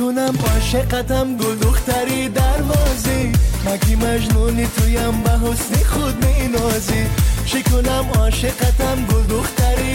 کنم عاشقتم گل دختری دروازی، مگی مجنونی تویم به حسن خود می نازی. چی کنم عاشقتم گل دختری